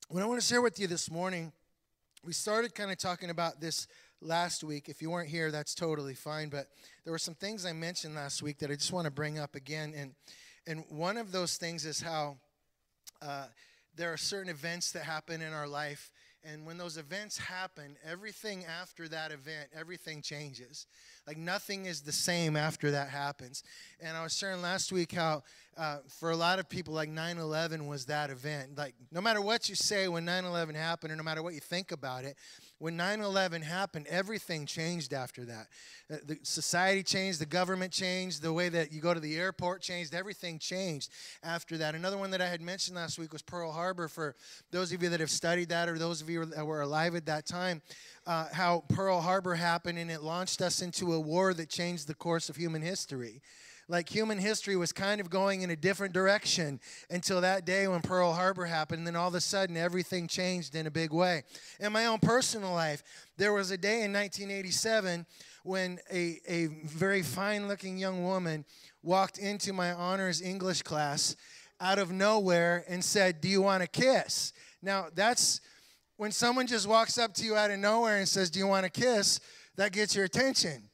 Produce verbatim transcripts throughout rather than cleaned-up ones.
What I want to share with you this morning, we started kind of talking about this last week. If you weren't here, that's totally fine. But there were some things I mentioned last week that I just want to bring up again. And and one of those things is how uh, there are certain events that happen in our life. And when those events happen, everything after that event, everything changes. Like nothing is the same after that happens. And I was sharing last week how uh, for a lot of people, like nine eleven was that event. Like no matter what you say when nine eleven happened, or no matter what you think about it, when nine eleven happened, everything changed after that. Uh, the society changed, the government changed, the way that you go to the airport changed, everything changed after that. Another one that I had mentioned last week was Pearl Harbor. For those of you that have studied that, or those of you that were alive at that time, uh, how Pearl Harbor happened, and it launched us into a war that changed the course of human history. Like human history was kind of going in a different direction until that day when Pearl Harbor happened. And then all of a sudden, everything changed in a big way. In my own personal life, there was a day in nineteen eighty-seven when a, a very fine-looking young woman walked into my honors English class out of nowhere and said, "Do you want a kiss?" Now, that's when someone just walks up to you out of nowhere and says, "Do you want a kiss?" That gets your attention.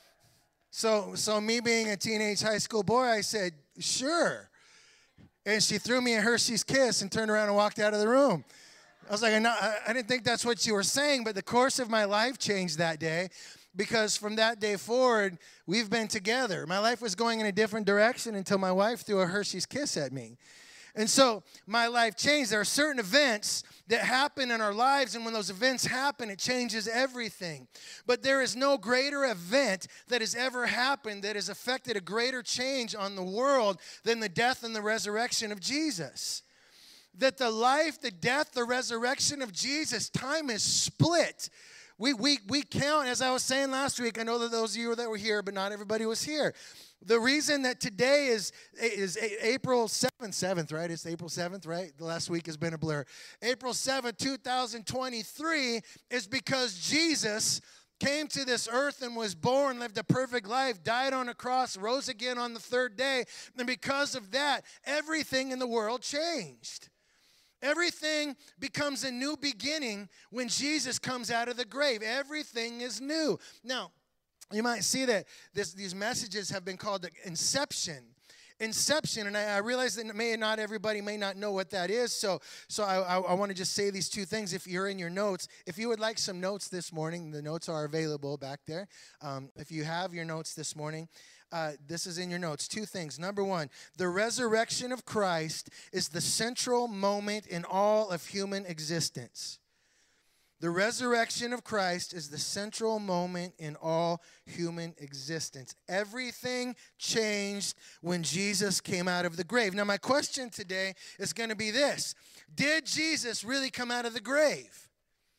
So so me being a teenage high school boy, I said, "Sure." And she threw me a Hershey's Kiss and turned around and walked out of the room. I was like, I, not, I didn't think that's what you were saying, but the course of my life changed that day, because from that day forward, we've been together. My life was going in a different direction until my wife threw a Hershey's Kiss at me. And so my life changed. There are certain events that happen in our lives, and when those events happen, it changes everything. But there is no greater event that has ever happened that has affected a greater change on the world than the death and the resurrection of Jesus. That the life, the death, the resurrection of Jesus, time is split. We, we, we count, as I was saying last week, I know that those of you that were here, but not everybody was here. The reason that today is, is April seventh, seventh, right? It's April seventh, right? The last week has been a blur. April seventh, two thousand twenty-three is because Jesus came to this earth and was born, lived a perfect life, died on a cross, rose again on the third day. And because of that, everything in the world changed. Everything becomes a new beginning when Jesus comes out of the grave. Everything is new. Now, you might see that this, these messages have been called the Inception. Inception, and I, I realize that may not everybody may not know what that is, so so I, I, I want to just say these two things. If you're in your notes, if you would like some notes this morning, the notes are available back there. Um, if you have your notes this morning, uh, this is in your notes. Two things. Number one, the resurrection of Christ is the central moment in all of human existence. The resurrection of Christ is the central moment in all human existence. Everything changed when Jesus came out of the grave. Now, my question today is going to be this. Did Jesus really come out of the grave?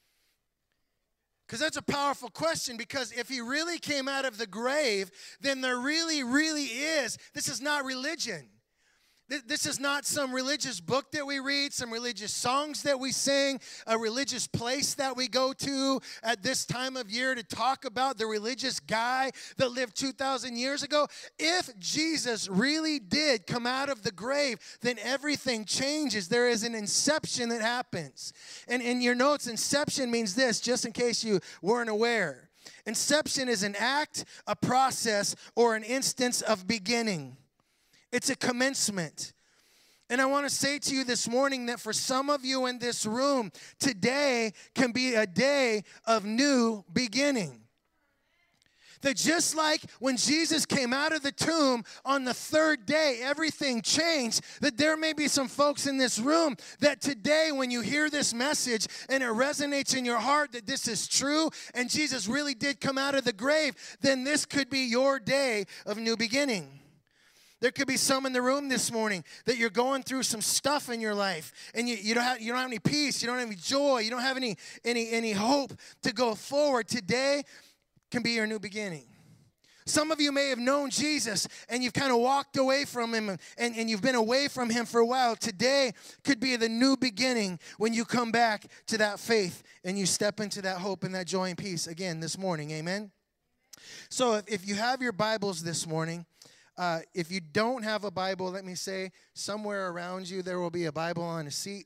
Because that's a powerful question, because if he really came out of the grave, then there really, really is. This is not religion. This is not some religious book that we read, some religious songs that we sing, a religious place that we go to at this time of year to talk about the religious guy that lived two thousand years ago. If Jesus really did come out of the grave, then everything changes. There is an inception that happens. And in your notes, inception means this, just in case you weren't aware. Inception is an act, a process, or an instance of beginning. It's a commencement. And I want to say to you this morning that for some of you in this room, today can be a day of new beginning. That just like when Jesus came out of the tomb on the third day, everything changed. That there may be some folks in this room that today when you hear this message and it resonates in your heart that this is true and Jesus really did come out of the grave, then this could be your day of new beginning. There could be some in the room this morning that you're going through some stuff in your life, and you, you, don't have, you don't have any peace, you don't have any joy, you don't have any, any, any hope to go forward. Today can be your new beginning. Some of you may have known Jesus, and you've kind of walked away from him, and, and, and you've been away from him for a while. Today could be the new beginning when you come back to that faith, and you step into that hope and that joy and peace again this morning. Amen? So if, if you have your Bibles this morning, Uh, if you don't have a Bible, let me say, somewhere around you there will be a Bible on a seat.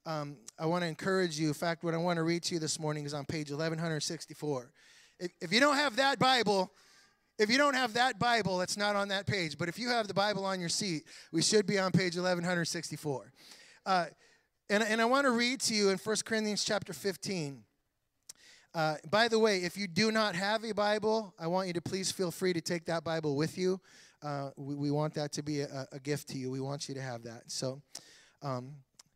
um, I want to encourage you. In fact, what I want to read to you this morning is on page eleven sixty-four. If, if you don't have that Bible, if you don't have that Bible, it's not on that page. But if you have the Bible on your seat, we should be on page eleven sixty-four. Uh, and, and I want to read to you in First Corinthians chapter fifteen. Uh, by the way, if you do not have a Bible, I want you to please feel free to take that Bible with you. Uh, we, we want that to be a, a gift to you. We want you to have that. So, um,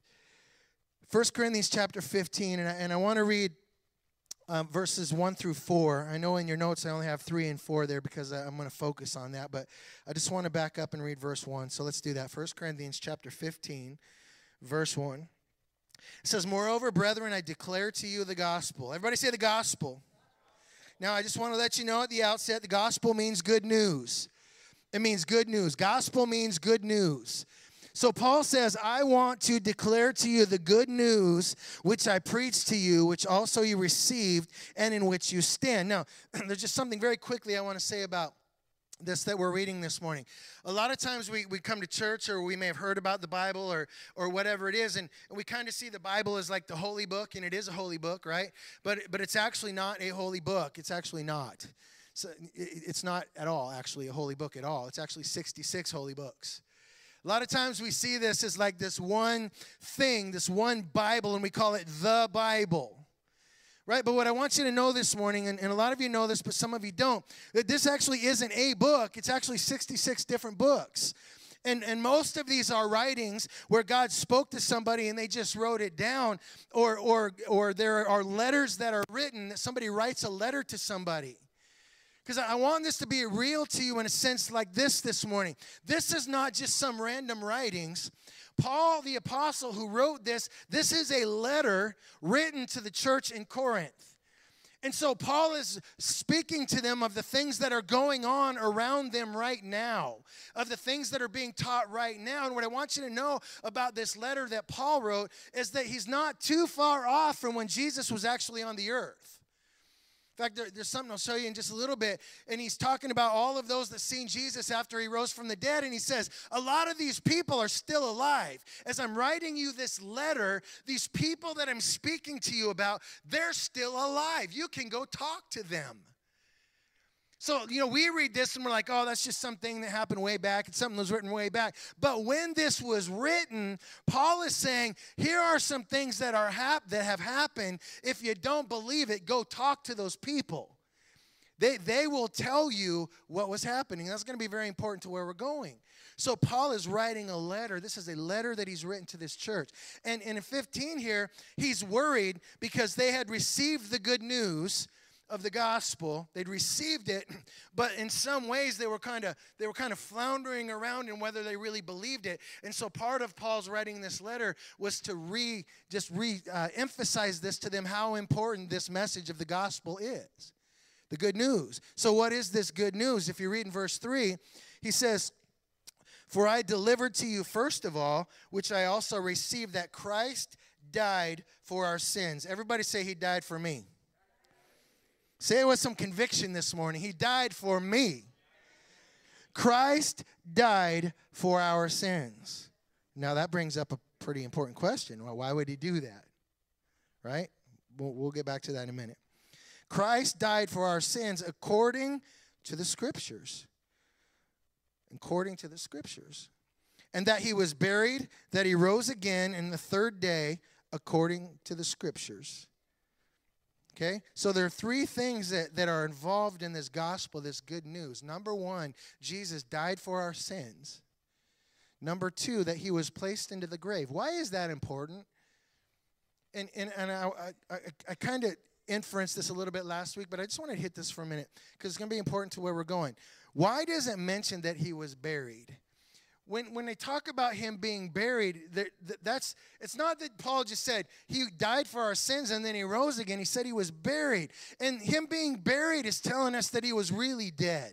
First Corinthians chapter fifteen, and I, and I want to read um, verses one through four. I know in your notes I only have three and four there because I, I'm going to focus on that, but I just want to back up and read verse one. So let's do that. First Corinthians chapter fifteen, verse one. It says, "Moreover, brethren, I declare to you the gospel." Everybody say the gospel. Now, I just want to let you know at the outset, the gospel means good news. It means good news. Gospel means good news. So Paul says, I want to declare to you the good news which I preached to you, which also you received, and in which you stand. Now, there's just something very quickly I want to say about this that we're reading this morning. A lot of times we, we come to church, or we may have heard about the Bible, or or whatever it is, and, and we kind of see the Bible as like the holy book, and it is a holy book, right? But, but it's actually not a holy book. It's actually not. So it, it's not at all actually a holy book at all. It's actually sixty-six holy books. A lot of times we see this as like this one thing, this one Bible, and we call it the Bible, right? But what I want you to know this morning, and, and a lot of you know this, but some of you don't, that this actually isn't a book. It's actually sixty-six different books. And, and most of these are writings where God spoke to somebody and they just wrote it down, or, or, or there are letters that are written, that somebody writes a letter to somebody. Because I want this to be real to you in a sense like this this morning. This is not just some random writings. Paul, the apostle who wrote this, this is a letter written to the church in Corinth. And so Paul is speaking to them of the things that are going on around them right now, of the things that are being taught right now. And what I want you to know about this letter that Paul wrote is that he's not too far off from when Jesus was actually on the earth. In fact, there, there's something I'll show you in just a little bit. And he's talking about all of those that seen Jesus after he rose from the dead. And he says, a lot of these people are still alive. As I'm writing you this letter, these people that I'm speaking to you about, they're still alive. You can go talk to them. So, you know, we read this and we're like, oh, that's just something that happened way back. It's something that was written way back. But when this was written, Paul is saying, here are some things that are hap- that have happened. If you don't believe it, go talk to those people. They, they will tell you what was happening. That's going to be very important to where we're going. So Paul is writing a letter. This is a letter that he's written to this church. And, and in fifteen here, he's worried because they had received the good news of the gospel. They'd received it, but in some ways they were kind of they were kind of floundering around in whether they really believed it. And so part of Paul's writing this letter was to re just re uh, emphasize this to them, how important this message of the gospel is, the good news. So what is this good news? If you read in verse three, he says, "For I delivered to you first of all, which I also received, that Christ died for our sins." Everybody say, he died for me. Say it with some conviction this morning. He died for me. Christ died for our sins. Now that brings up a pretty important question. Well, why would he do that? Right? We'll, we'll get back to that in a minute. Christ died for our sins according to the Scriptures. According to the Scriptures. And that he was buried, that he rose again in the third day according to the Scriptures. Okay, so there are three things that, that are involved in this gospel, this good news. Number one, Jesus died for our sins. Number two, that he was placed into the grave. Why is that important? And and, and I, I, I kind of inferenced this a little bit last week, but I just want to hit this for a minute because it's going to be important to where we're going. Why does it mention that he was buried? When when they talk about him being buried, that's it's not that Paul just said he died for our sins and then he rose again. He said he was buried. And him being buried is telling us that he was really dead.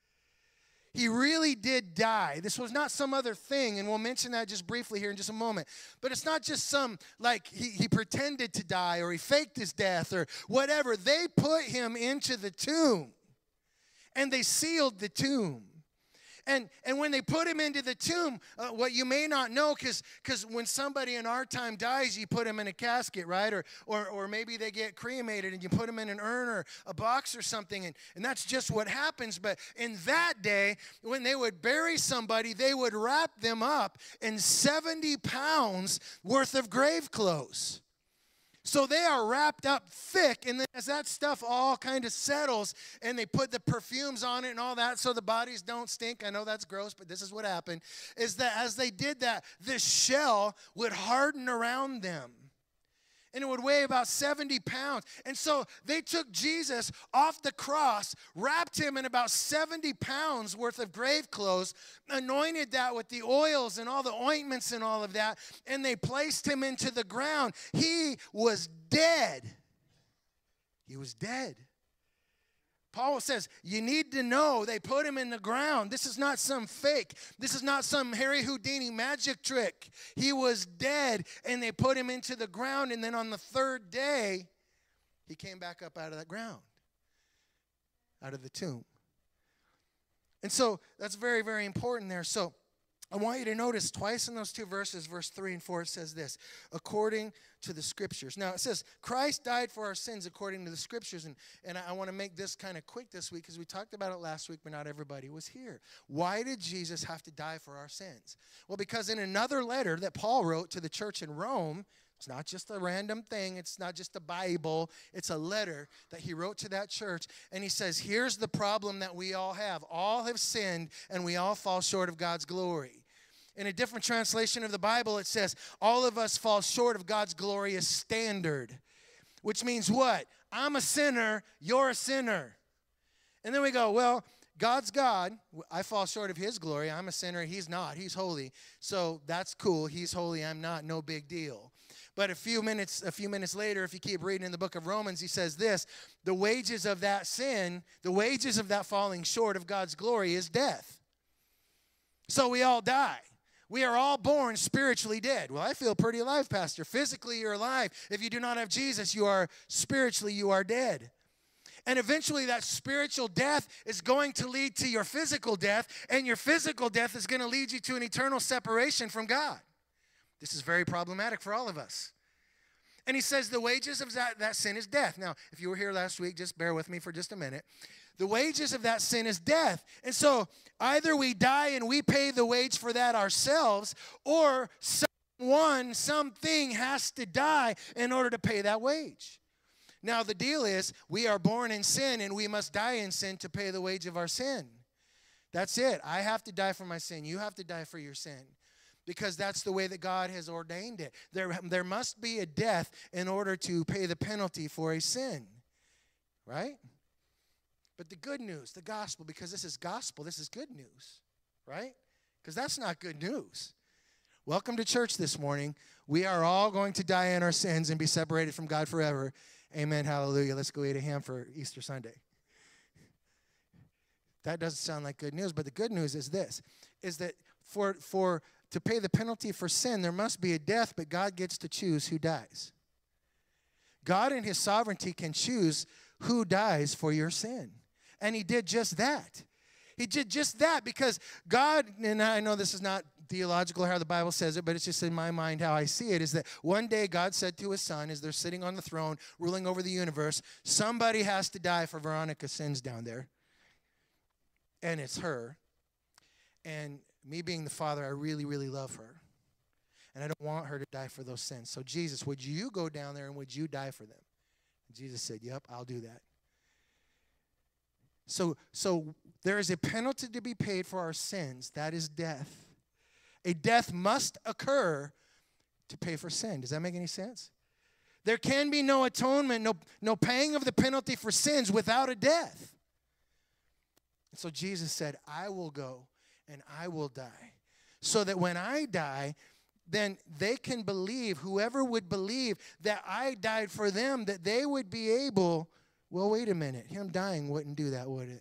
He really did die. This was not some other thing, and we'll mention that just briefly here in just a moment. But it's not just some, like, he, he pretended to die or he faked his death or whatever. They put him into the tomb, and they sealed the tomb. And and when they put him into the tomb, uh, what you may not know, because because when somebody in our time dies, you put him in a casket, right? Or, or or maybe they get cremated and you put them in an urn or a box or something. And, and that's just what happens. But in that day, when they would bury somebody, they would wrap them up in seventy pounds worth of grave clothes. So they are wrapped up thick, and then as that stuff all kind of settles, and they put the perfumes on it and all that so the bodies don't stink. I know that's gross, but this is what happened, is that as they did that, this shell would harden around them. And it would weigh about seventy pounds. And so they took Jesus off the cross, wrapped him in about seventy pounds worth of grave clothes, anointed that with the oils and all the ointments and all of that, and they placed him into the ground. He was dead. He was dead. Paul says, you need to know they put him in the ground. This is not some fake. This is not some Harry Houdini magic trick. He was dead, and they put him into the ground, and then on the third day, he came back up out of that ground, out of the tomb. And so that's very, very important there. So I want you to notice twice in those two verses, verse three and four, it says this, according to the Scriptures. Now, it says, Christ died for our sins according to the Scriptures. And, and I want to make this kind of quick this week because we talked about it last week, but not everybody was here. Why did Jesus have to die for our sins? Well, because in another letter that Paul wrote to the church in Rome, it's not just a random thing. It's not just a Bible. It's a letter that he wrote to that church. And he says, here's the problem that we all have. All have sinned, and we all fall short of God's glory. In a different translation of the Bible, it says, all of us fall short of God's glorious standard. Which means what? I'm a sinner, you're a sinner. And then we go, well, God's God. I fall short of his glory. I'm a sinner, he's not. He's holy. So that's cool. He's holy, I'm not. No big deal. But a few minutes a few minutes later, if you keep reading in the book of Romans, he says this, the wages of that sin, the wages of that falling short of God's glory is death. So we all die. We are all born spiritually dead. Well, I feel pretty alive, Pastor. Physically, you're alive. If you do not have Jesus, you are spiritually, you are dead. And eventually that spiritual death is going to lead to your physical death, and your physical death is going to lead you to an eternal separation from God. This is very problematic for all of us. And he says the wages of that, that sin is death. Now, if you were here last week, just bear with me for just a minute. The wages of that sin is death. And so either we die and we pay the wage for that ourselves, or someone, something has to die in order to pay that wage. Now, the deal is we are born in sin and we must die in sin to pay the wage of our sin. That's it. I have to die for my sin. You have to die for your sin. Because that's the way that God has ordained it. There, there must be a death in order to pay the penalty for a sin. Right? But the good news, the gospel, because this is gospel, this is good news. Right? Because that's not good news. Welcome to church this morning. We are all going to die in our sins and be separated from God forever. Amen. Hallelujah. Let's go eat a ham for Easter Sunday. That doesn't sound like good news, but the good news is this, is that for for to pay the penalty for sin, there must be a death, but God gets to choose who dies. God in his sovereignty can choose who dies for your sin. And he did just that. He did just that because God, and I know this is not theological how the Bible says it, but it's just in my mind how I see it, is that one day God said to his son, as they're sitting on the throne, ruling over the universe, somebody has to die for Veronica's sins down there. And it's her. And me being the father, I really, really love her. And I don't want her to die for those sins. So Jesus, would you go down there and would you die for them? And Jesus said, yep, I'll do that. So, so there is a penalty to be paid for our sins. That is death. A death must occur to pay for sin. Does that make any sense? There can be no atonement, no, no paying of the penalty for sins without a death. And so Jesus said, I will go and I will die. So that when I die, then they can believe, whoever would believe that I died for them, that they would be able, well, wait a minute, him dying wouldn't do that, would it?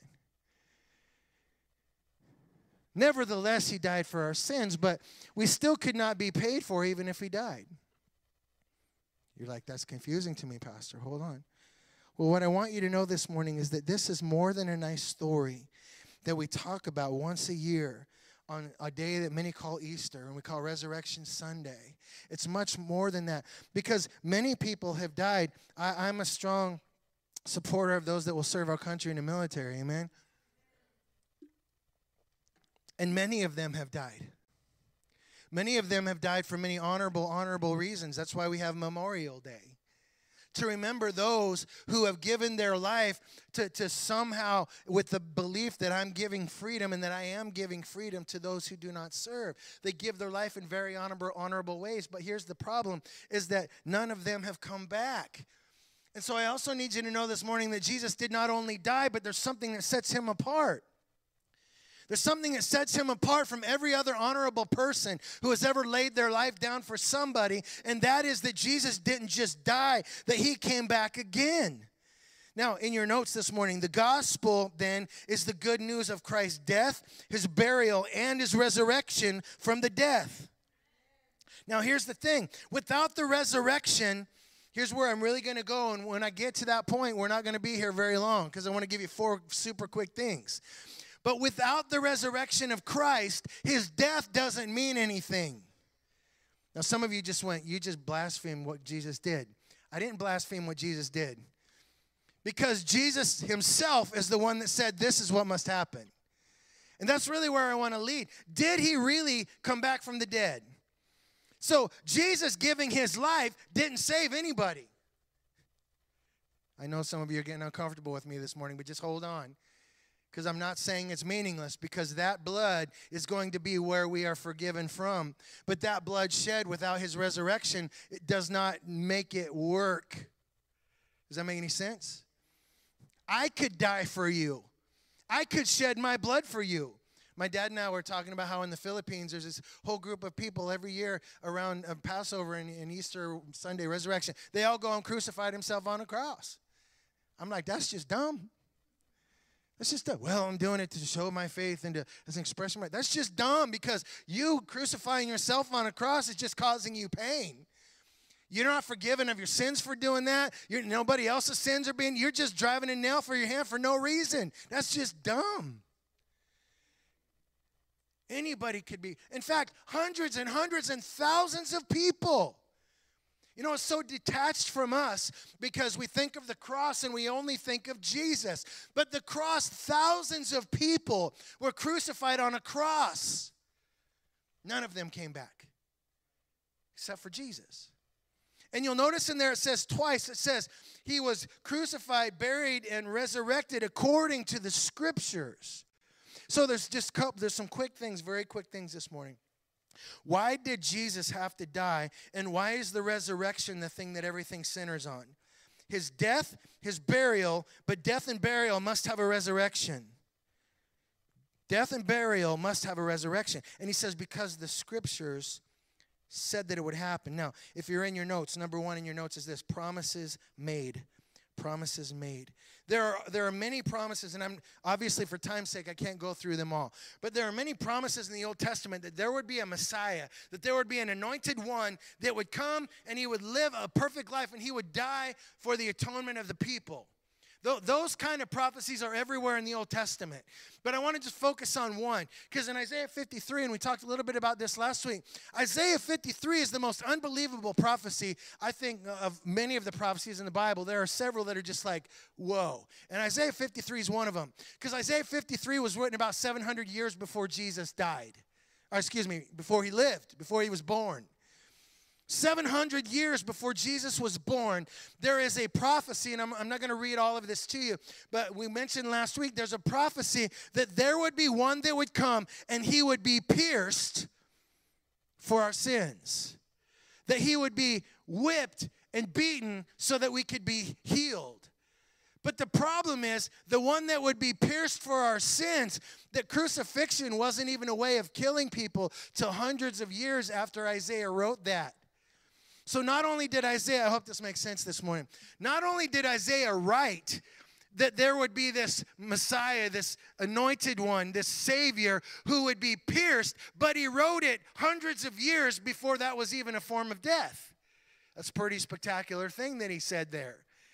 Nevertheless, he died for our sins, but we still could not be paid for even if he died. You're like, that's confusing to me, Pastor. Hold on. Well, what I want you to know this morning is that this is more than a nice story. that we talk about once a year on a day that many call Easter and we call Resurrection Sunday. It's much more than that because many people have died. I, I'm a strong supporter of those that will serve our country in the military, amen? And many of them have died. Many of them have died for many honorable, honorable reasons. That's why we have Memorial Day. To remember those who have given their life to, to somehow, with the belief that I'm giving freedom and that I am giving freedom to those who do not serve. They give their life in very honorable, honorable ways. But here's the problem, is that none of them have come back. And so I also need you to know this morning that Jesus did not only die, but there's something that sets him apart. There's something that sets him apart from every other honorable person who has ever laid their life down for somebody, and that is that Jesus didn't just die, that he came back again. Now, in your notes this morning, the gospel then is the good news of Christ's death, his burial, and his resurrection from the death. Now, here's the thing. Without the resurrection, here's where I'm really going to go, and when I get to that point, we're not going to be here very long because I want to give you four super quick things. But without the resurrection of Christ, his death doesn't mean anything. Now, some of you just went, you just blasphemed what Jesus did. I didn't blaspheme what Jesus did. Because Jesus himself is the one that said this is what must happen. And that's really where I want to lead. Did he really come back from the dead? So Jesus giving his life didn't save anybody. I know some of you are getting uncomfortable with me this morning, but just hold on. Because I'm not saying it's meaningless, because that blood is going to be where we are forgiven from. But that blood shed without his resurrection, it does not make it work. Does that make any sense? I could die for you. I could shed my blood for you. My dad and I were talking about how in the Philippines there's this whole group of people every year around uh, Passover and, and Easter Sunday, Resurrection. They all go and crucify themselves on a cross. I'm like, that's just dumb. That's just dumb. Well, I'm doing it to show my faith and to, as an expression. Of my, that's just dumb because you crucifying yourself on a cross is just causing you pain. You're not forgiven of your sins for doing that. You're, nobody else's sins are being, you're just driving a nail for your hand for no reason. That's just dumb. Anybody could be. In fact, hundreds and hundreds and thousands of people. You know, it's so detached from us because we think of the cross and we only think of Jesus. But the cross, thousands of people were crucified on a cross. None of them came back except for Jesus. And you'll notice in there it says twice, it says he was crucified, buried, and resurrected according to the scriptures. So there's just couple, there's some quick things, very quick things this morning. Why did Jesus have to die, and why is the resurrection the thing that everything centers on? His death, his burial, but death and burial must have a resurrection. Death and burial must have a resurrection. And he says because the scriptures said that it would happen. Now, if you're in your notes, number one in your notes is this, promises made. Promises made. There are, there are many promises, and I'm obviously for time's sake, I can't go through them all. But there are many promises in the Old Testament that there would be a Messiah, that there would be an anointed one that would come and he would live a perfect life and he would die for the atonement of the people. Those kind of prophecies are everywhere in the Old Testament. But I want to just focus on one. Because in Isaiah fifty-three, and we talked a little bit about this last week, Isaiah fifty-three is the most unbelievable prophecy, I think, of many of the prophecies in the Bible. There are several that are just like, whoa. And Isaiah fifty-three is one of them. Because Isaiah fifty-three was written about seven hundred years before Jesus died. Or excuse me, before he lived, before he was born. seven hundred years before Jesus was born, there is a prophecy, and I'm, I'm not going to read all of this to you, but we mentioned last week there's a prophecy that there would be one that would come and he would be pierced for our sins. That he would be whipped and beaten so that we could be healed. But the problem is, the one that would be pierced for our sins, that crucifixion wasn't even a way of killing people till hundreds of years after Isaiah wrote that. So not only did Isaiah, I hope this makes sense this morning, not only did Isaiah write that there would be this Messiah, this anointed one, this Savior who would be pierced, but he wrote it hundreds of years before that was even a form of death. That's a pretty spectacular thing that he said there.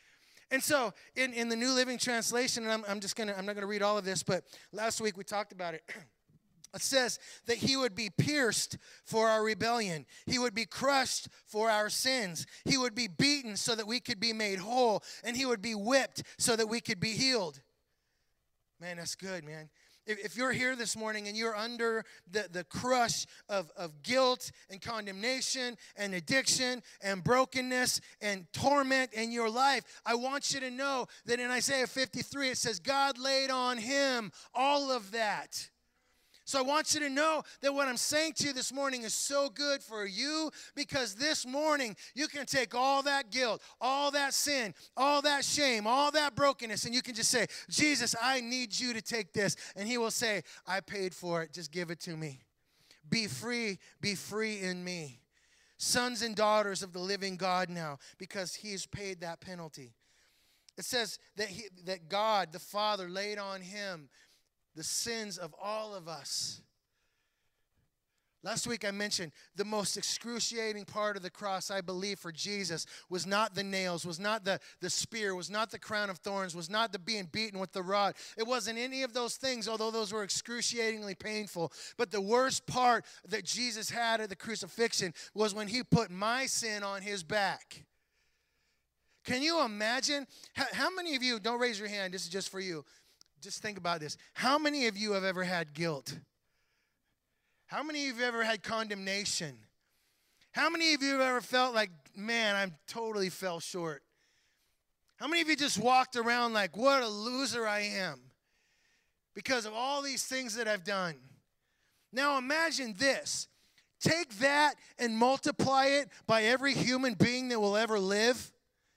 And so in, in the New Living Translation, and I'm, I'm just gonna, I'm not gonna read all of this, but last week we talked about it. It says that he would be pierced for our rebellion. He would be crushed for our sins. He would be beaten so that we could be made whole. And he would be whipped so that we could be healed. Man, that's good, man. If, if you're here this morning and you're under the, the crush of, of guilt and condemnation and addiction and brokenness and torment in your life, I want you to know that in Isaiah fifty-three, it says, God laid on him all of that. So I want you to know that what I'm saying to you this morning is so good for you, because this morning you can take all that guilt, all that sin, all that shame, all that brokenness, and you can just say, Jesus, I need you to take this. And he will say, I paid for it. Just give it to me. Be free. Be free in me. Sons and daughters of the living God now, because he's paid that penalty. It says that, he, that God, the Father, laid on him the sins of all of us. Last week I mentioned the most excruciating part of the cross, I believe, for Jesus was not the nails, was not the, the spear, was not the crown of thorns, was not the being beaten with the rod. It wasn't any of those things, although those were excruciatingly painful. But the worst part that Jesus had at the crucifixion was when he put my sin on his back. Can you imagine? How, how many of you, don't raise your hand, this is just for you. Just think about this. How many of you have ever had guilt? How many of you have ever had condemnation? How many of you have ever felt like, man, I totally fell short? How many of you just walked around like, what a loser I am because of all these things that I've done? Now imagine this. Take that and multiply it by every human being that will ever live,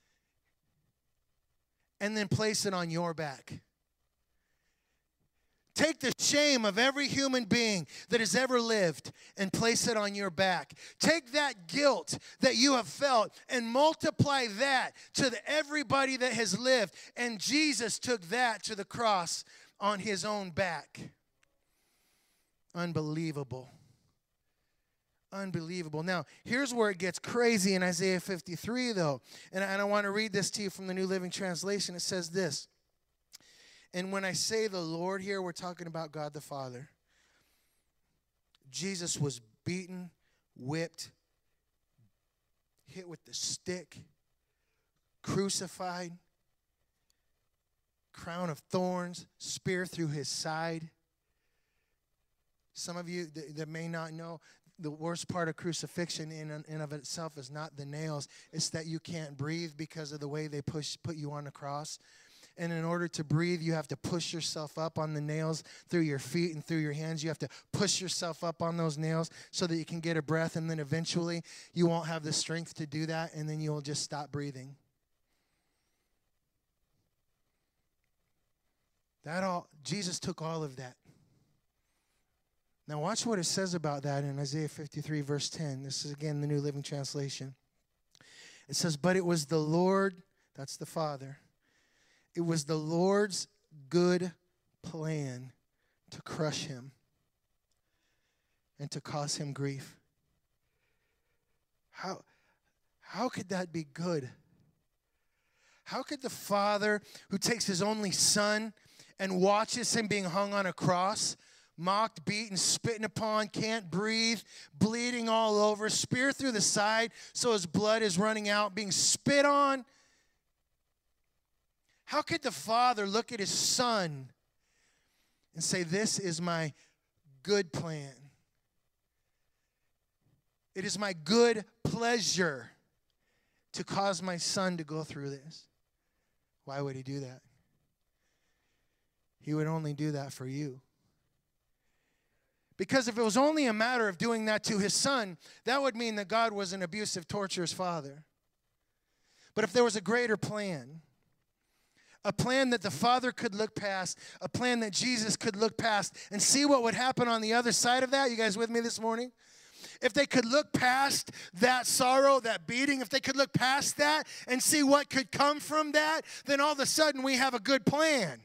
and then place it on your back. Take the shame of every human being that has ever lived and place it on your back. Take that guilt that you have felt and multiply that to the, everybody that has lived. And Jesus took that to the cross on his own back. Unbelievable. Unbelievable. Now, here's where it gets crazy in Isaiah fifty-three, though. And I, and I want to read this to you from the New Living Translation. It says this. And when I say the Lord here, we're talking about God the Father. Jesus was beaten, whipped, hit with the stick, crucified, crown of thorns, spear through his side. Some of you that, that may not know, the worst part of crucifixion in and of itself is not the nails. It's that you can't breathe because of the way they push put you on the cross. And in order to breathe, you have to push yourself up on the nails through your feet and through your hands. You have to push yourself up on those nails so that you can get a breath. And then eventually, you won't have the strength to do that, and then you'll just stop breathing. That all, Jesus took all of that. Now watch what it says about that in Isaiah fifty-three, verse ten. This is, again, the New Living Translation. It says, but it was the Lord, that's the Father, it was the Lord's good plan to crush him and to cause him grief. How, how could that be good? How could the Father who takes his only Son and watches him being hung on a cross, mocked, beaten, spitting upon, can't breathe, bleeding all over, spear through the side so his blood is running out, being spit on, how could the Father look at his Son and say, this is my good plan? It is my good pleasure to cause my Son to go through this. Why would he do that? He would only do that for you. Because if it was only a matter of doing that to his Son, that would mean that God was an abusive, torturous Father. But if there was a greater plan, a plan that the Father could look past, a plan that Jesus could look past and see what would happen on the other side of that. You guys with me this morning? If they could look past that sorrow, that beating, if they could look past that and see what could come from that, then all of a sudden we have a good plan.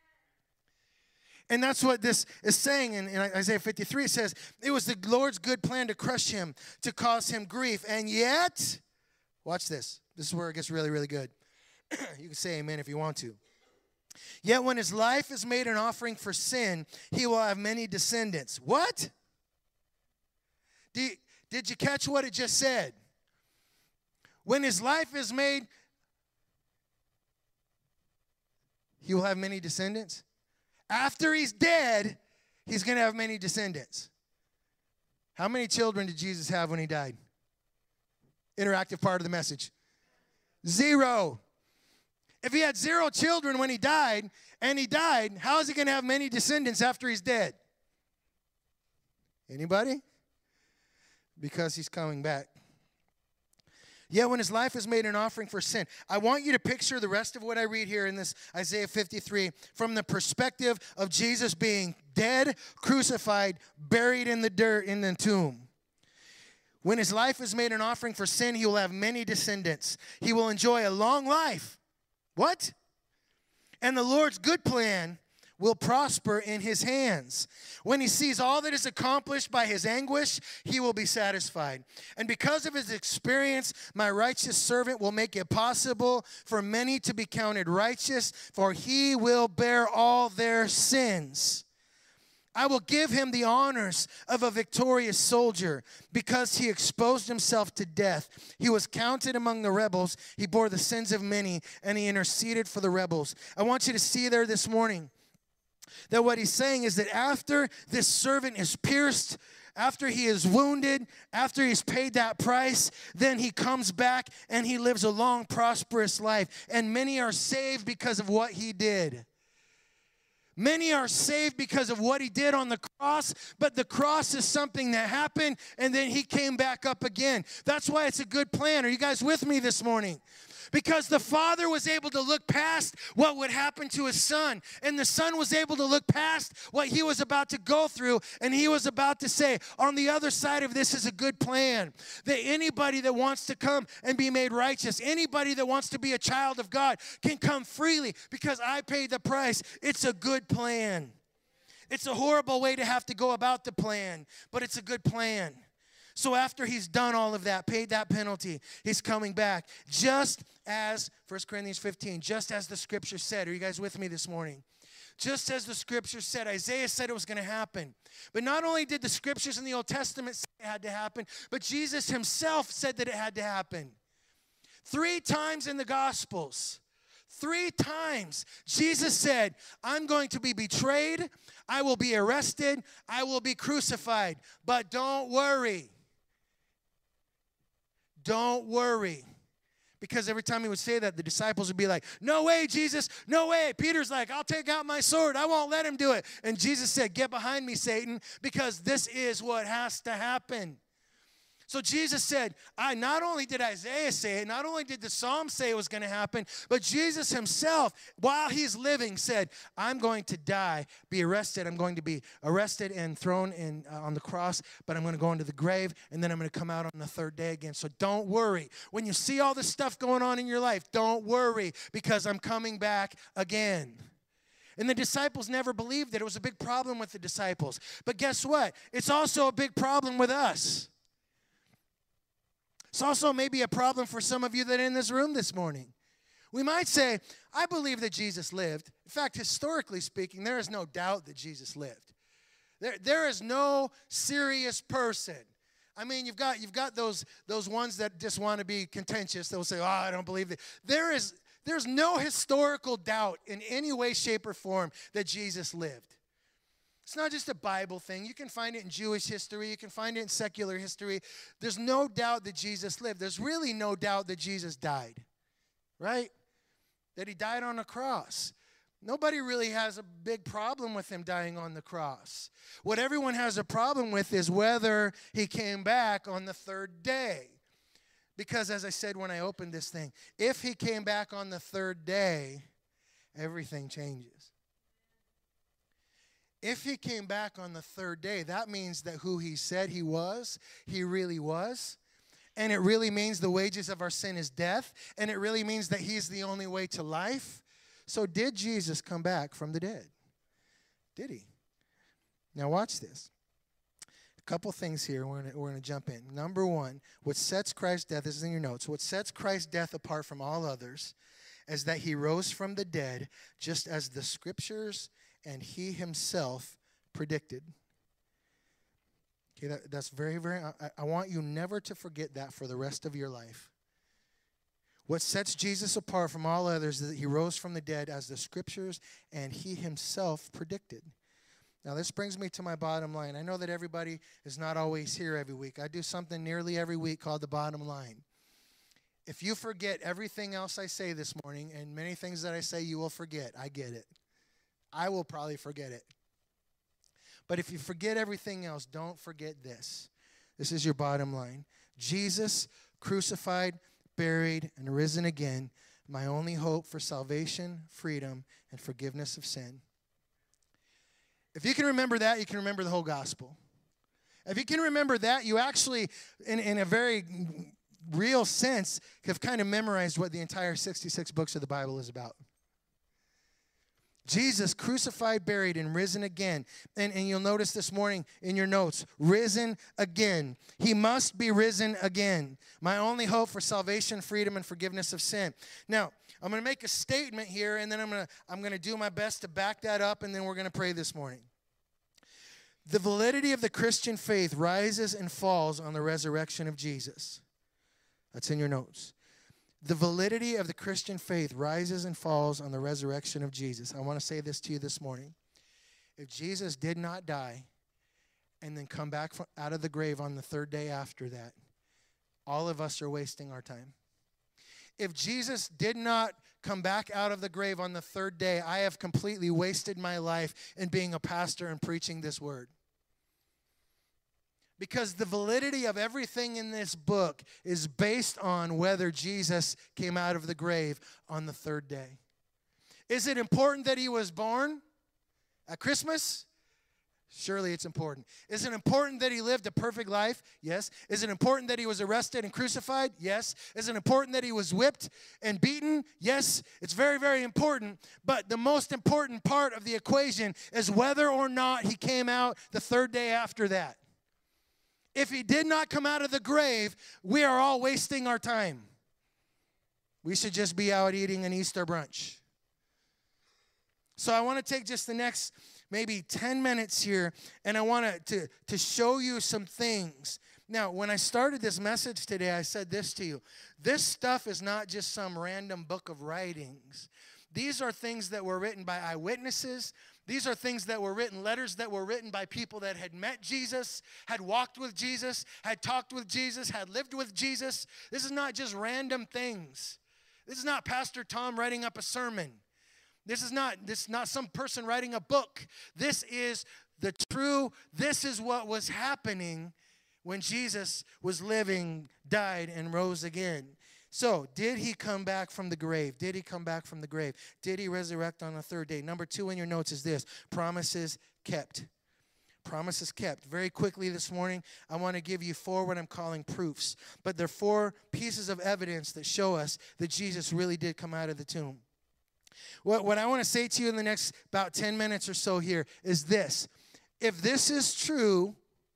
And that's what this is saying in, in Isaiah fifty-three. It says, it was the Lord's good plan to crush him, to cause him grief. And yet, watch this. This is where it gets really, really good. You can say amen if you want to. Yet when his life is made an offering for sin, he will have many descendants. What? Did, did you catch what it just said? When his life is made, he will have many descendants. After he's dead, he's going to have many descendants. How many children did Jesus have when he died? Interactive part of the message. Zero. If he had zero children when he died, and he died, how is he going to have many descendants after he's dead? Anybody? Because he's coming back. Yet when his life is made an offering for sin. I want you to picture the rest of what I read here in this Isaiah fifty-three from the perspective of Jesus being dead, crucified, buried in the dirt in the tomb. When his life is made an offering for sin, he will have many descendants. He will enjoy a long life. What? And the Lord's good plan will prosper in his hands. When he sees all that is accomplished by his anguish, he will be satisfied. And because of his experience, my righteous servant will make it possible for many to be counted righteous, for he will bear all their sins. I will give him the honors of a victorious soldier because he exposed himself to death. He was counted among the rebels. He bore the sins of many, and he interceded for the rebels. I want you to see there this morning that what he's saying is that after this servant is pierced, after he is wounded, after he's paid that price, then he comes back and he lives a long, prosperous life. And many are saved because of what he did. Many are saved because of what he did on the cross, but the cross is something that happened, and then he came back up again. That's why it's a good plan. Are you guys with me this morning? Because the Father was able to look past what would happen to his Son, and the Son was able to look past what he was about to go through, and he was about to say, on the other side of this is a good plan, that anybody that wants to come and be made righteous, anybody that wants to be a child of God can come freely because I paid the price. It's a good plan. It's a horrible way to have to go about the plan, but it's a good plan. So after he's done all of that, paid that penalty, he's coming back. Just as, First Corinthians fifteen, just as the scripture said. Are you guys with me this morning? Just as the scripture said. Isaiah said it was going to happen. But not only did the scriptures in the Old Testament say it had to happen, but Jesus himself said that it had to happen. Three times in the Gospels, three times, Jesus said, I'm going to be betrayed, I will be arrested, I will be crucified, but don't worry. Don't worry. Because every time he would say that, the disciples would be like, no way, Jesus, no way. Peter's like, I'll take out my sword. I won't let him do it. And Jesus said, get behind me, Satan, because this is what has to happen. So Jesus said, I not only did Isaiah say it, not only did the Psalms say it was going to happen, but Jesus himself, while he's living, said, I'm going to die, be arrested. I'm going to be arrested and thrown in uh, on the cross, but I'm going to go into the grave, and then I'm going to come out on the third day again. So don't worry. When you see all this stuff going on in your life, don't worry, because I'm coming back again. And the disciples never believed it. It was a big problem with the disciples. But guess what? It's also a big problem with us. It's also maybe a problem for some of you that are in this room this morning. We might say, I believe that Jesus lived. In fact, historically speaking, there is no doubt that Jesus lived. There, there is no serious person. I mean, you've got, you've got those, those ones that just want to be contentious. They'll say, oh, I don't believe that. There is, there's no historical doubt in any way, shape, or form that Jesus lived. It's not just a Bible thing. You can find it in Jewish history. You can find it in secular history. There's no doubt that Jesus lived. There's really no doubt that Jesus died, right? That he died on a cross. Nobody really has a big problem with him dying on the cross. What everyone has a problem with is whether he came back on the third day. Because as I said when I opened this thing, if he came back on the third day, everything changes. If he came back on the third day, that means that who he said he was, he really was. And it really means the wages of our sin is death. And it really means that he's the only way to life. So did Jesus come back from the dead? Did he? Now watch this. A couple things here we're going we're going to jump in. Number one, what sets Christ's death, this is in your notes, what sets Christ's death apart from all others as that he rose from the dead, just as the scriptures and he himself predicted. Okay, that, that's very, very, I, I want you never to forget that for the rest of your life. What sets Jesus apart from all others is that he rose from the dead as the scriptures and he himself predicted. Now, this brings me to my bottom line. I know that everybody is not always here every week. I do something nearly every week called the bottom line. If you forget everything else I say this morning, and many things that I say you will forget, I get it. I will probably forget it. But if you forget everything else, don't forget this. This is your bottom line. Jesus crucified, buried, and risen again, my only hope for salvation, freedom, and forgiveness of sin. If you can remember that, you can remember the whole gospel. If you can remember that, you actually, in, in a very real sense, have kind of memorized what the entire sixty-six books of the Bible is about. Jesus crucified, buried, and risen again. And, and you'll notice this morning in your notes, risen again. He must be risen again. My only hope for salvation, freedom, and forgiveness of sin. Now, I'm going to make a statement here, and then I'm going to I'm going to do my best to back that up, and then we're going to pray this morning. The validity of the Christian faith rises and falls on the resurrection of Jesus. That's in your notes. The validity of the Christian faith rises and falls on the resurrection of Jesus. I want to say this to you this morning. If Jesus did not die and then come back from, out of the grave on the third day after that, all of us are wasting our time. If Jesus did not come back out of the grave on the third day, I have completely wasted my life in being a pastor and preaching this word. Because the validity of everything in this book is based on whether Jesus came out of the grave on the third day. Is it important that he was born at Christmas? Surely it's important. Is it important that he lived a perfect life? Yes. Is it important that he was arrested and crucified? Yes. Is it important that he was whipped and beaten? Yes. It's very, very important. But the most important part of the equation is whether or not he came out the third day after that. If he did not come out of the grave, we are all wasting our time. We should just be out eating an Easter brunch. So I want to take just the next maybe ten minutes here, and I want to, to show you some things. Now, when I started this message today, I said this to you. This stuff is not just some random book of writings. These are things that were written by eyewitnesses. These are things that were written, letters that were written by people that had met Jesus, had walked with Jesus, had talked with Jesus, had lived with Jesus. This is not just random things. This is not Pastor Tom writing up a sermon. This is not, this is not some person writing a book. This is the true, this is what was happening when Jesus was living, died, and rose again. So, did he come back from the grave? Did he come back from the grave? Did he resurrect on the third day? Number two in your notes is this: promises kept. Promises kept. Very quickly this morning, I want to give you four what I'm calling proofs. But they're four pieces of evidence that show us that Jesus really did come out of the tomb. What, what I want to say to you in the next about ten minutes or so here is this. If this is true,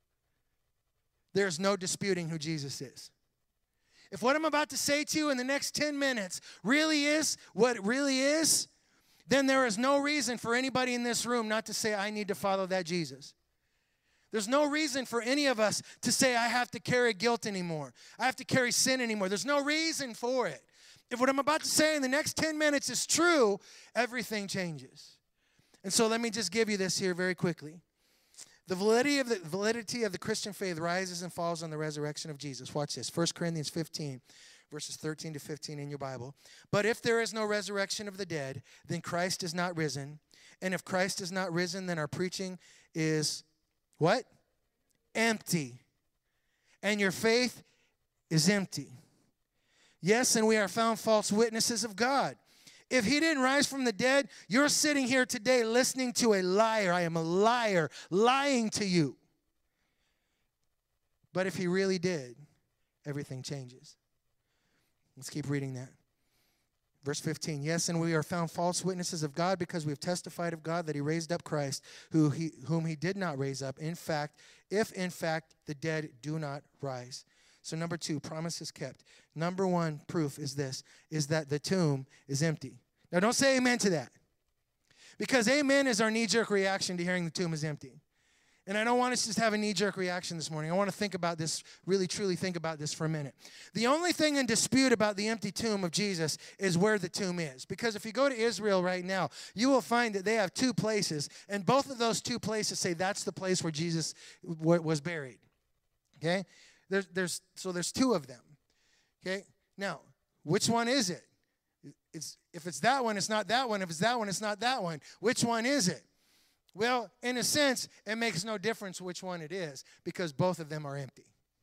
there's no disputing who Jesus is. If what I'm about to say to you in the next ten minutes really is what it really is, then there is no reason for anybody in this room not to say, I need to follow that Jesus. There's no reason for any of us to say, I have to carry guilt anymore. I have to carry sin anymore. There's no reason for it. If what I'm about to say in the next ten minutes is true, everything changes. And so let me just give you this here very quickly. The validity of the validity of the Christian faith rises and falls on the resurrection of Jesus. Watch this. First Corinthians fifteen, verses thirteen to fifteen in your Bible. But if there is no resurrection of the dead, then Christ is not risen. And if Christ is not risen, then our preaching is what? Empty. And your faith is empty. Yes, and we are found false witnesses of God. If he didn't rise from the dead, you're sitting here today listening to a liar. I am a liar, lying to you. But if he really did, everything changes. Let's keep reading that. Verse fifteen, yes, and we are found false witnesses of God because we have testified of God that he raised up Christ, who he, whom he did not raise up. In fact, if in fact the dead do not rise. So number two, promise is kept. Number one proof is this, is that the tomb is empty. Now don't say amen to that. Because amen is our knee-jerk reaction to hearing the tomb is empty. And I don't want us to just have a knee-jerk reaction this morning. I want to think about this, really truly think about this for a minute. The only thing in dispute about the empty tomb of Jesus is where the tomb is. Because if you go to Israel right now, you will find that they have two places, and both of those two places say that's the place where Jesus was buried. Okay? There's, there's, so there's two of them. Okay? Now, which one is it? It's, if it's that one, it's not that one. If it's that one, it's not that one. Which one is it? Well, in a sense, it makes no difference which one it is because both of them are empty.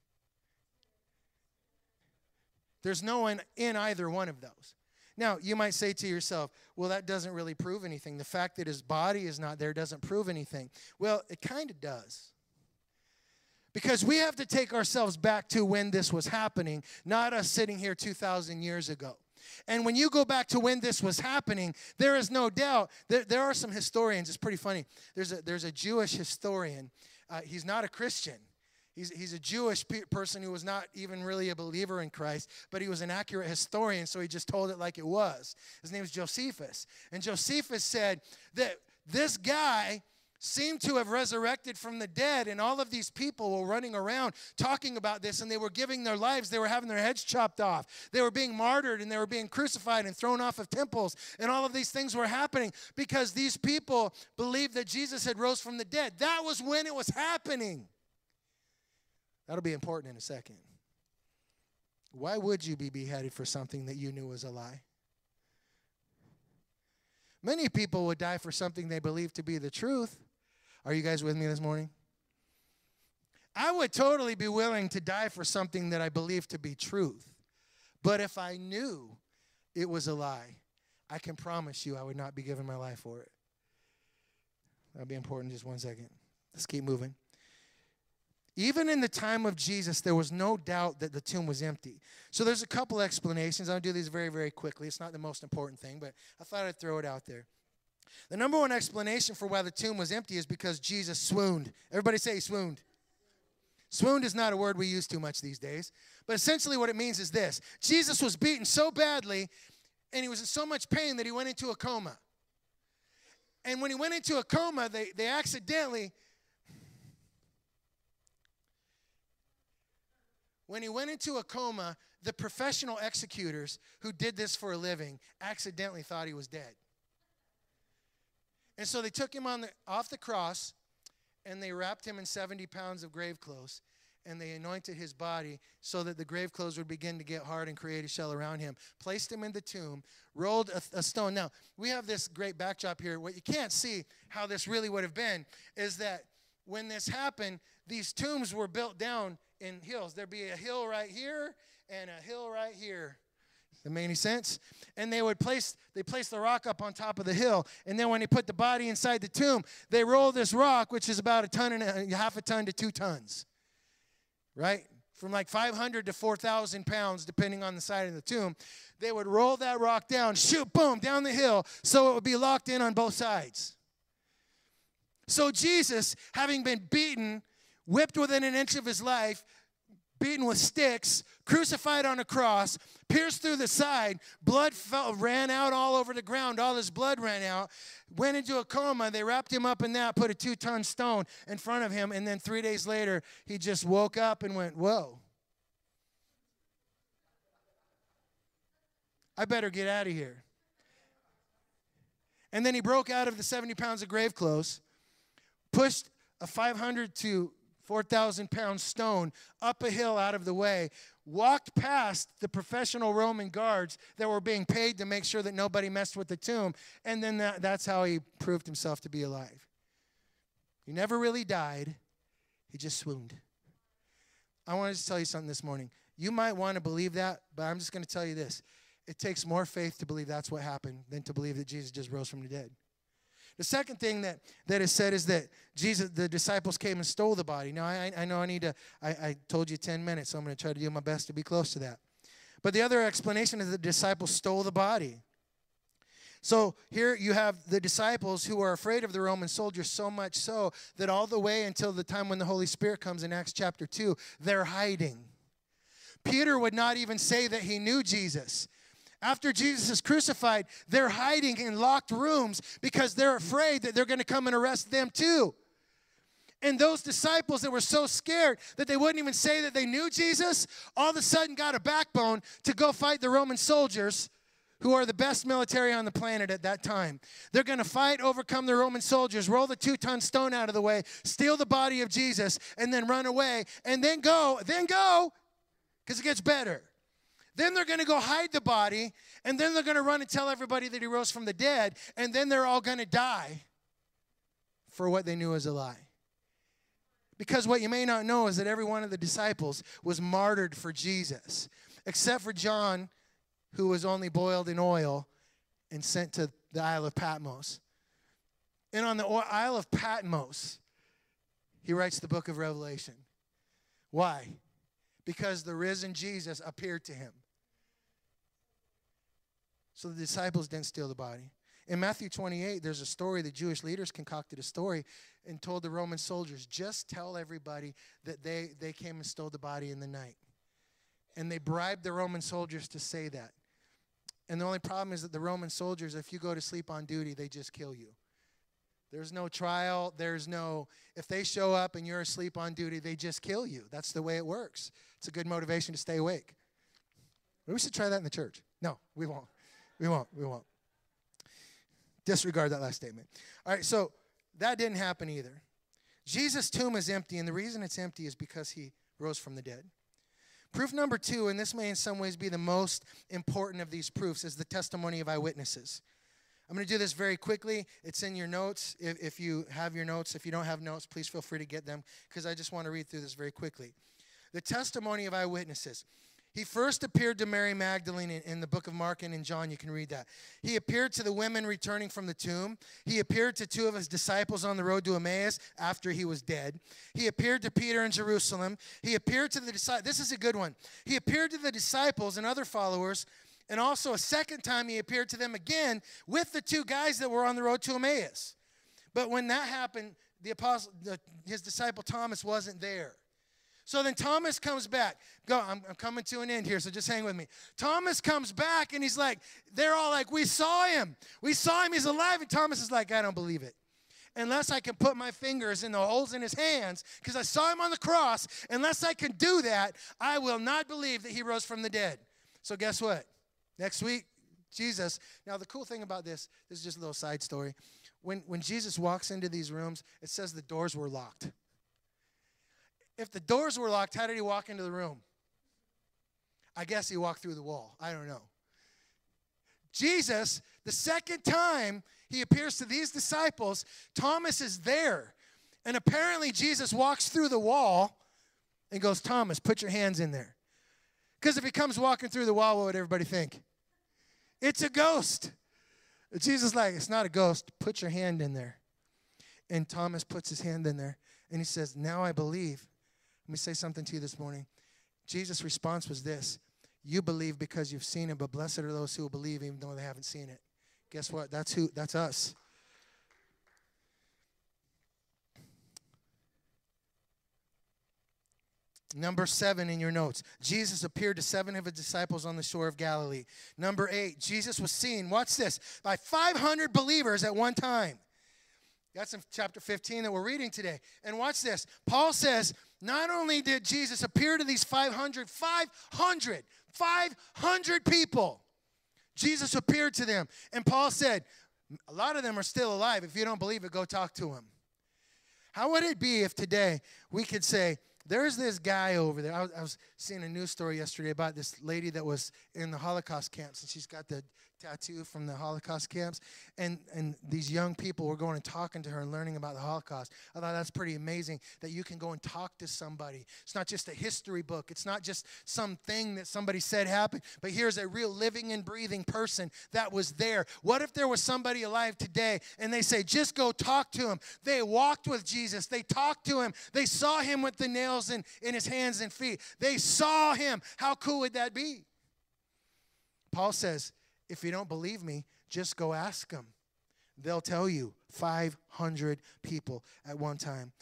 There's no one in either one of those. Now, you might say to yourself, well, that doesn't really prove anything. The fact that his body is not there doesn't prove anything. Well, it kind of does. Because we have to take ourselves back to when this was happening, not us sitting here two thousand years ago. And when you go back to when this was happening, there is no doubt, there, there are some historians, it's pretty funny. There's a, there's a Jewish historian. Uh, he's not a Christian. He's, he's a Jewish pe- person who was not even really a believer in Christ, but he was an accurate historian, so he just told it like it was. His name is Josephus. And Josephus said that this guy seemed to have resurrected from the dead, and all of these people were running around talking about this, and they were giving their lives. They were having their heads chopped off. They were being martyred, and they were being crucified and thrown off of temples, and all of these things were happening because these people believed that Jesus had rose from the dead. That was when it was happening. That'll be important in a second. Why would you be beheaded for something that you knew was a lie? Many people would die for something they believe to be the truth. Are you guys with me this morning? I would totally be willing to die for something that I believe to be truth. But if I knew it was a lie, I can promise you I would not be giving my life for it. That'll be important in just one second. Let's keep moving. Even in the time of Jesus, there was no doubt that the tomb was empty. So there's a couple explanations. I'll do these very, very quickly. It's not the most important thing, but I thought I'd throw it out there. The number one explanation for why the tomb was empty is because Jesus swooned. Everybody say he swooned. Swooned is not a word we use too much these days. But essentially what it means is this. Jesus was beaten so badly and he was in so much pain that he went into a coma. And when he went into a coma, they, they accidentally... When he went into a coma, the professional executors who did this for a living accidentally thought he was dead. And so they took him on the, off the cross, and they wrapped him in seventy pounds of grave clothes, and they anointed his body so that the grave clothes would begin to get hard and create a shell around him, placed him in the tomb, rolled a, a stone. Now, we have this great backdrop here. What you can't see how this really would have been is that when this happened, these tombs were built down in hills. There'd be a hill right here and a hill right here. Does that make any sense? And they would place, they place the rock up on top of the hill. And then when they put the body inside the tomb, they roll this rock, which is about a ton and a half a ton to two tons. Right? From like five hundred to four thousand pounds, depending on the side of the tomb. They would roll that rock down, shoot, boom, down the hill, so it would be locked in on both sides. So Jesus, having been beaten, whipped within an inch of his life, beaten with sticks, crucified on a cross, pierced through the side, blood fell, ran out all over the ground, all his blood ran out, went into a coma, they wrapped him up in that, put a two-ton stone in front of him, and then three days later, he just woke up and went, whoa. I better get out of here. And then he broke out of the seventy pounds of grave clothes, pushed a five hundred to four thousand pound stone up a hill out of the way, walked past the professional Roman guards that were being paid to make sure that nobody messed with the tomb, and then that, that's how he proved himself to be alive. He never really died. He just swooned. I wanted to tell you something this morning. You might want to believe that, but I'm just going to tell you this. It takes more faith to believe that's what happened than to believe that Jesus just rose from the dead. The second thing that, that is said is that Jesus, the disciples came and stole the body. Now, I, I know I need to, I, I told you ten minutes, so I'm going to try to do my best to be close to that. But the other explanation is the disciples stole the body. So here you have the disciples who are afraid of the Roman soldiers so much so that all the way until the time when the Holy Spirit comes in Acts chapter two, they're hiding. Peter would not even say that he knew Jesus. After Jesus is crucified, they're hiding in locked rooms because they're afraid that they're going to come and arrest them too. And those disciples that were so scared that they wouldn't even say that they knew Jesus, all of a sudden got a backbone to go fight the Roman soldiers, who are the best military on the planet at that time. They're going to fight, overcome the Roman soldiers, roll the two-ton stone out of the way, steal the body of Jesus, and then run away, and then go, then go, because it gets better. Then they're going to go hide the body, and then they're going to run and tell everybody that he rose from the dead, and then they're all going to die for what they knew as a lie. Because what you may not know is that every one of the disciples was martyred for Jesus, except for John, who was only boiled in oil and sent to the Isle of Patmos. And on the Isle of Patmos, he writes the book of Revelation. Why? Because the risen Jesus appeared to him. So the disciples didn't steal the body. In Matthew twenty-eight, there's a story. The Jewish leaders concocted a story and told the Roman soldiers, just tell everybody that they, they came and stole the body in the night. And they bribed the Roman soldiers to say that. And the only problem is that the Roman soldiers, if you go to sleep on duty, they just kill you. There's no trial. There's no, if they show up and you're asleep on duty, they just kill you. That's the way it works. It's a good motivation to stay awake. Maybe we should try that in the church. No, we won't. We won't. We won't. Disregard that last statement. All right, so that didn't happen either. Jesus' tomb is empty, and the reason it's empty is because he rose from the dead. Proof number two, and this may in some ways be the most important of these proofs, is the testimony of eyewitnesses. I'm going to do this very quickly. It's in your notes. If, if you have your notes, if you don't have notes, please feel free to get them, because I just want to read through this very quickly. The testimony of eyewitnesses. He first appeared to Mary Magdalene in, in the book of Mark and in John. You can read that. He appeared to the women returning from the tomb. He appeared to two of his disciples on the road to Emmaus after he was dead. He appeared to Peter in Jerusalem. He appeared to the disciples. This is a good one. He appeared to the disciples and other followers, and also a second time he appeared to them again with the two guys that were on the road to Emmaus. But when that happened, the apostle, the, his disciple Thomas wasn't there. So then Thomas comes back. Go, I'm, I'm coming to an end here, so just hang with me. Thomas comes back, and he's like, they're all like, we saw him. We saw him. He's alive. And Thomas is like, I don't believe it. Unless I can put my fingers in the holes in his hands, because I saw him on the cross, unless I can do that, I will not believe that he rose from the dead. So guess what? Next week, Jesus. Now, the cool thing about this, this is just a little side story. When, when Jesus walks into these rooms, it says the doors were locked. If the doors were locked, how did he walk into the room? I guess he walked through the wall. I don't know. Jesus, the second time he appears to these disciples, Thomas is there. And apparently Jesus walks through the wall and goes, Thomas, put your hands in there. Because if he comes walking through the wall, what would everybody think? It's a ghost. Jesus is like, it's not a ghost. Put your hand in there. And Thomas puts his hand in there. And he says, now I believe. Let me say something to you this morning. Jesus' response was this. You believe because you've seen it, but blessed are those who believe even though they haven't seen it. Guess what? That's who. That's us. Number seven in your notes. Jesus appeared to seven of his disciples on the shore of Galilee. Number eight. Jesus was seen, watch this, by five hundred believers at one time. That's in chapter fifteen that we're reading today. And watch this. Paul says, not only did Jesus appear to these five hundred, five hundred, five hundred people, Jesus appeared to them. And Paul said, a lot of them are still alive. If you don't believe it, go talk to them. How would it be if today we could say, there's this guy over there. I was, I was seeing a news story yesterday about this lady that was in the Holocaust camps, and she's got the tattoo from the Holocaust camps, and, and these young people were going and talking to her and learning about the Holocaust. I thought that's pretty amazing that you can go and talk to somebody. It's not just a history book. It's not just something that somebody said happened, but here's a real living and breathing person that was there. What if there was somebody alive today, and they say, just go talk to him. They walked with Jesus. They talked to him. They saw him with the nails in, in his hands and feet. They saw him. How cool would that be? Paul says, if you don't believe me, just go ask them. They'll tell you. five hundred people at one time.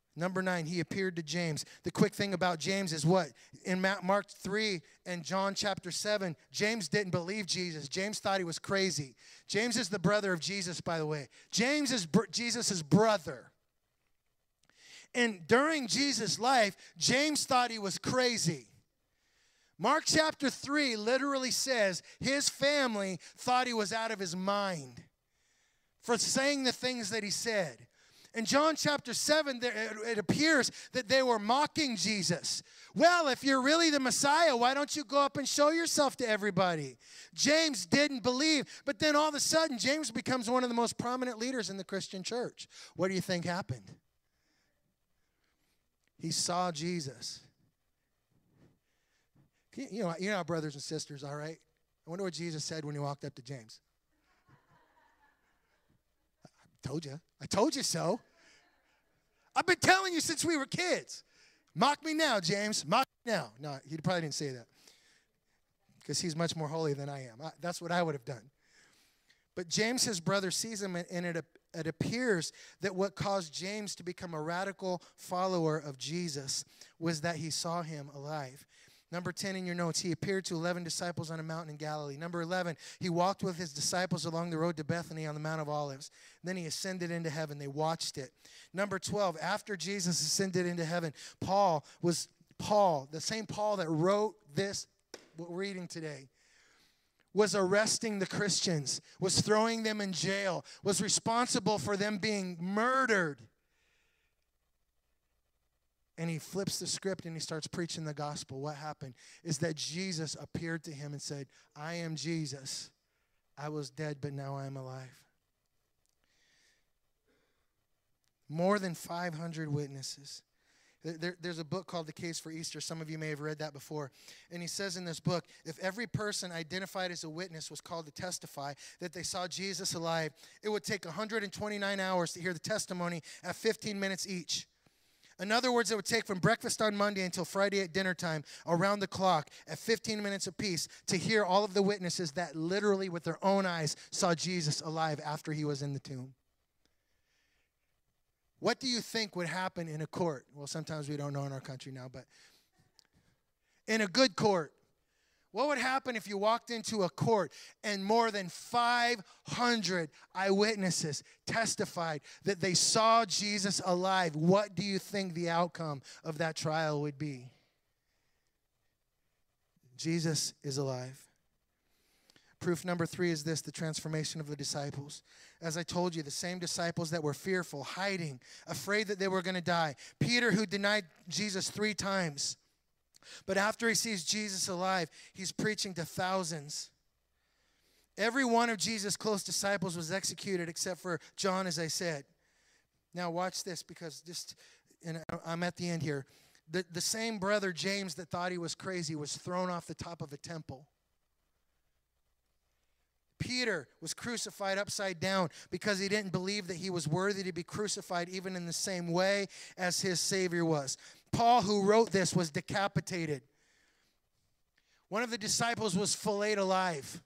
Number nine, he appeared to James. The quick thing about James is what? In Mark three and John chapter seven, James didn't believe Jesus. James thought he was crazy. James is the brother of Jesus, by the way. James is br- Jesus' brother. And during Jesus' life, James thought he was crazy. Mark chapter three literally says his family thought he was out of his mind for saying the things that he said. In John chapter seven, there, it, it appears that they were mocking Jesus. Well, if you're really the Messiah, why don't you go up and show yourself to everybody? James didn't believe, but then all of a sudden, James becomes one of the most prominent leaders in the Christian church. What do you think happened? He saw Jesus. You know, you know, brothers and sisters, all right? I wonder what Jesus said when he walked up to James. I told you. I told you so. I've been telling you since we were kids. Mock me now, James. Mock me now. No, he probably didn't say that because he's much more holy than I am. I, that's what I would have done. But James, his brother, sees him, and it, it appears that what caused James to become a radical follower of Jesus was that he saw him alive. Number ten in your notes, he appeared to eleven disciples on a mountain in Galilee. Number eleven, he walked with his disciples along the road to Bethany on the Mount of Olives. Then he ascended into heaven. They watched it. Number twelve, after Jesus ascended into heaven, Paul was, Paul, the same Paul that wrote this, what we're reading today, was arresting the Christians, was throwing them in jail, was responsible for them being murdered. And he flips the script and he starts preaching the gospel. What happened is that Jesus appeared to him and said, I am Jesus. I was dead, but now I am alive. More than five hundred witnesses. There, there's a book called The Case for Easter. Some of you may have read that before. And he says in this book, if every person identified as a witness was called to testify that they saw Jesus alive, it would take one hundred twenty-nine hours to hear the testimony at fifteen minutes each. In other words, it would take from breakfast on Monday until Friday at dinner time, around the clock, at fifteen minutes apiece, to hear all of the witnesses that literally with their own eyes saw Jesus alive after he was in the tomb. What do you think would happen in a court? Well, sometimes we don't know in our country now, but in a good court, what would happen if you walked into a court and more than five hundred eyewitnesses testified that they saw Jesus alive? What do you think the outcome of that trial would be? Jesus is alive. Proof number three is this, the transformation of the disciples. As I told you, the same disciples that were fearful, hiding, afraid that they were going to die. Peter, who denied Jesus three times. But after he sees Jesus alive, he's preaching to thousands. Every one of Jesus' close disciples was executed except for John, as I said. Now watch this, because just, and I'm at the end here. The, the same brother, James, that thought he was crazy was thrown off the top of a temple. Peter was crucified upside down because he didn't believe that he was worthy to be crucified even in the same way as his Savior was. Paul, who wrote this, was decapitated. One of the disciples was filleted alive.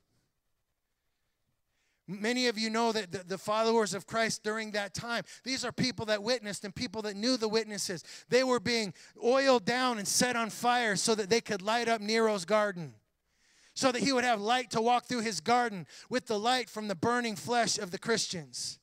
Many of you know that the, the followers of Christ during that time, these are people that witnessed and people that knew the witnesses. They were being oiled down and set on fire so that they could light up Nero's garden, so that he would have light to walk through his garden with the light from the burning flesh of the Christians.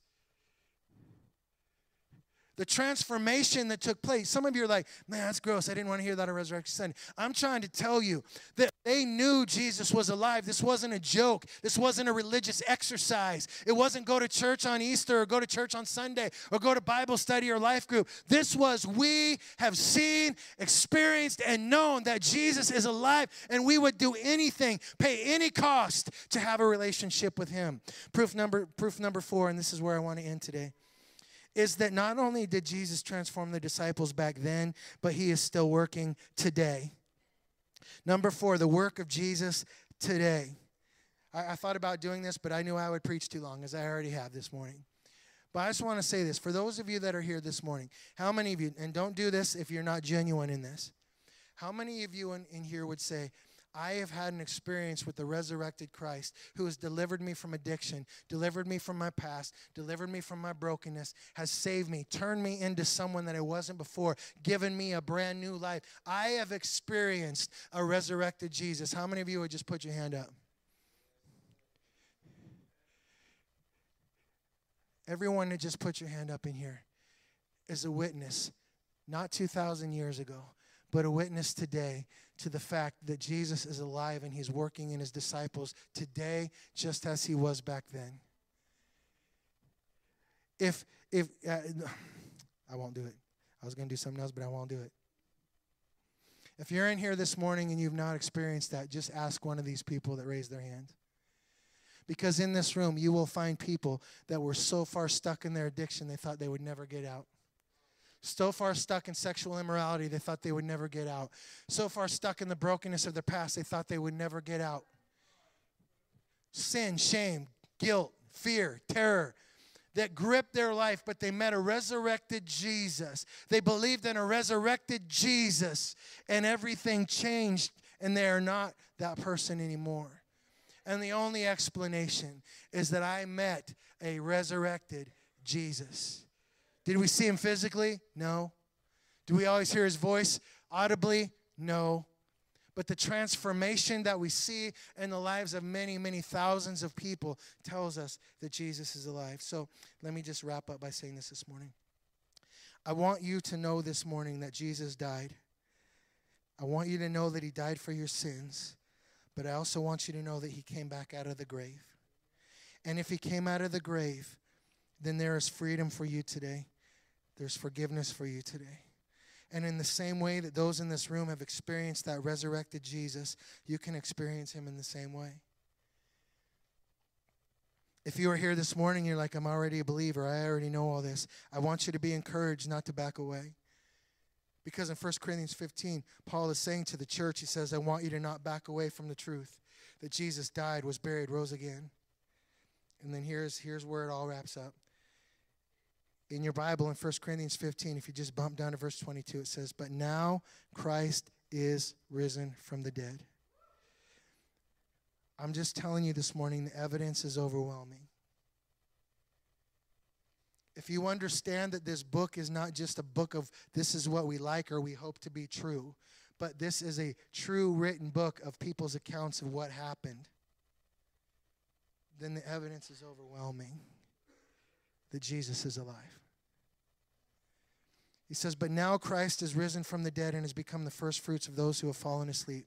The transformation that took place. Some of you are like, man, that's gross. I didn't want to hear that on Resurrection Sunday. I'm trying to tell you that they knew Jesus was alive. This wasn't a joke. This wasn't a religious exercise. It wasn't go to church on Easter or go to church on Sunday or go to Bible study or life group. This was, we have seen, experienced, and known that Jesus is alive, and we would do anything, pay any cost to have a relationship with him. Proof number, proof number four, and this is where I want to end today, is that not only did Jesus transform the disciples back then, but he is still working today. Number four, the work of Jesus today. I, I thought about doing this, but I knew I would preach too long, as I already have this morning. But I just want to say this. For those of you that are here this morning, how many of you, and don't do this if you're not genuine in this, how many of you in, in here would say, I have had an experience with the resurrected Christ who has delivered me from addiction, delivered me from my past, delivered me from my brokenness, has saved me, turned me into someone that I wasn't before, given me a brand new life. I have experienced a resurrected Jesus. How many of you would just put your hand up? Everyone that just put your hand up in here is a witness, not two thousand years ago, but a witness today to the fact that Jesus is alive and he's working in his disciples today just as he was back then. If, if, uh, I won't do it. I was going to do something else, but I won't do it. If you're in here this morning and you've not experienced that, just ask one of these people that raised their hand. Because in this room, you will find people that were so far stuck in their addiction, they thought they would never get out. So far stuck in sexual immorality, they thought they would never get out. So far stuck in the brokenness of their past, they thought they would never get out. Sin, shame, guilt, fear, terror that gripped their life, but they met a resurrected Jesus. They believed in a resurrected Jesus, and everything changed, and they are not that person anymore. And the only explanation is that I met a resurrected Jesus. Did we see him physically? No. Do we always hear his voice audibly? No. But the transformation that we see in the lives of many, many thousands of people tells us that Jesus is alive. So let me just wrap up by saying this this morning. I want you to know this morning that Jesus died. I want you to know that he died for your sins. But I also want you to know that he came back out of the grave. And if he came out of the grave, then there is freedom for you today. There's forgiveness for you today. And in the same way that those in this room have experienced that resurrected Jesus, you can experience him in the same way. If you are here this morning, you're like, I'm already a believer, I already know all this. I want you to be encouraged not to back away. Because in First Corinthians fifteen, Paul is saying to the church, he says, I want you to not back away from the truth that Jesus died, was buried, rose again. And then here's, here's where it all wraps up. In your Bible, in First Corinthians fifteen, if you just bump down to verse twenty-two, it says, but now Christ is risen from the dead. I'm just telling you this morning, the evidence is overwhelming. If you understand that this book is not just a book of this is what we like or we hope to be true, but this is a true written book of people's accounts of what happened, then the evidence is overwhelming that Jesus is alive. He says, but now Christ is risen from the dead and has become the first fruits of those who have fallen asleep.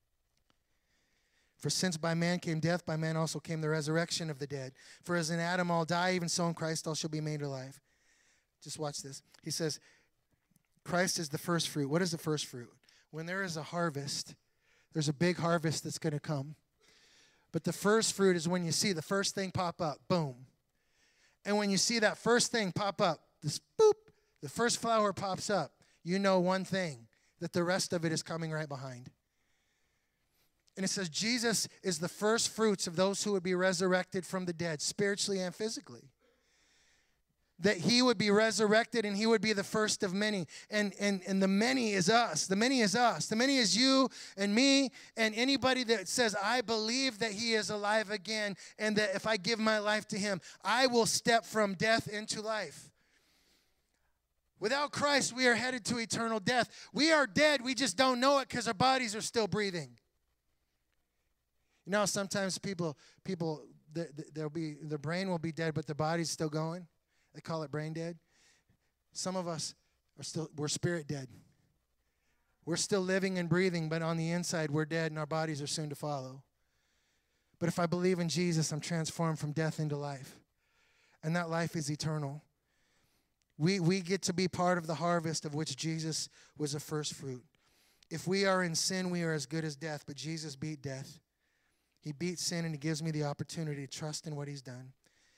For since by man came death, by man also came the resurrection of the dead. For as in Adam all die, even so in Christ all shall be made alive. Just watch this. He says, Christ is the first fruit. What is the first fruit? When there is a harvest, there's a big harvest that's going to come. But the first fruit is when you see the first thing pop up. Boom. And when you see that first thing pop up, this boop, the first flower pops up, you know one thing, that the rest of it is coming right behind. And it says Jesus is the first fruits of those who would be resurrected from the dead, spiritually and physically. That he would be resurrected and he would be the first of many. And, and, and the many is us. The many is us. The many is you and me and anybody that says, I believe that he is alive again and that if I give my life to him, I will step from death into life. Without Christ, we are headed to eternal death. We are dead. We just don't know it because our bodies are still breathing. You know, sometimes people, people, they'll be, their brain will be dead, but their body's still going. They call it brain dead. Some of us are still, we're spirit dead. We're still living and breathing, but on the inside, we're dead and our bodies are soon to follow. But if I believe in Jesus, I'm transformed from death into life. And that life is eternal. We, we get to be part of the harvest of which Jesus was a first fruit. If we are in sin, we are as good as death, but Jesus beat death. He beat sin, and he gives me the opportunity to trust in what he's done.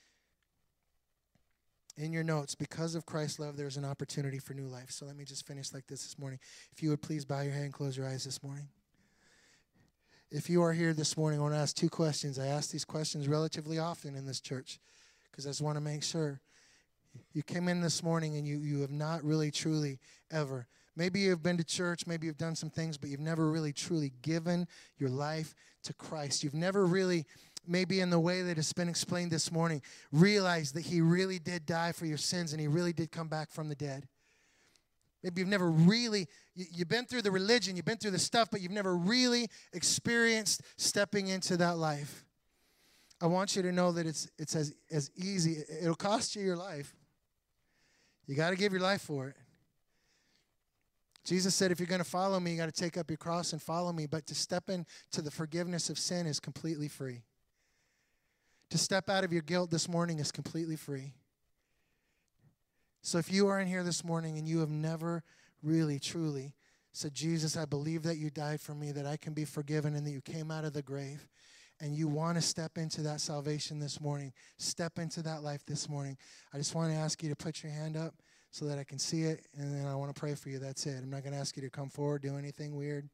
In your notes, because of Christ's love, there's an opportunity for new life. So let me just finish like this this morning. If you would please bow your head and close your eyes this morning. If you are here this morning, I want to ask two questions. I ask these questions relatively often in this church because I just want to make sure. You came in this morning and you, you have not really, truly ever Maybe you've been to church, maybe you've done some things, but you've never really truly given your life to Christ. You've never really, maybe in the way that it's been explained this morning, realized that he really did die for your sins and he really did come back from the dead. Maybe you've never really, you, you've been through the religion, you've been through the stuff, but you've never really experienced stepping into that life. I want you to know that it's it's as, as easy. It'll cost you your life. You got to give your life for it. Jesus said, if you're going to follow me, you got to take up your cross and follow me. But to step into the forgiveness of sin is completely free. To step out of your guilt this morning is completely free. So if you are in here this morning and you have never really, truly said, Jesus, I believe that you died for me, that I can be forgiven, and that you came out of the grave, and you want to step into that salvation this morning, step into that life this morning, I just want to ask you to put your hand up so that I can see it, and then I want to pray for you. That's it. I'm not going to ask you to come forward, do anything weird.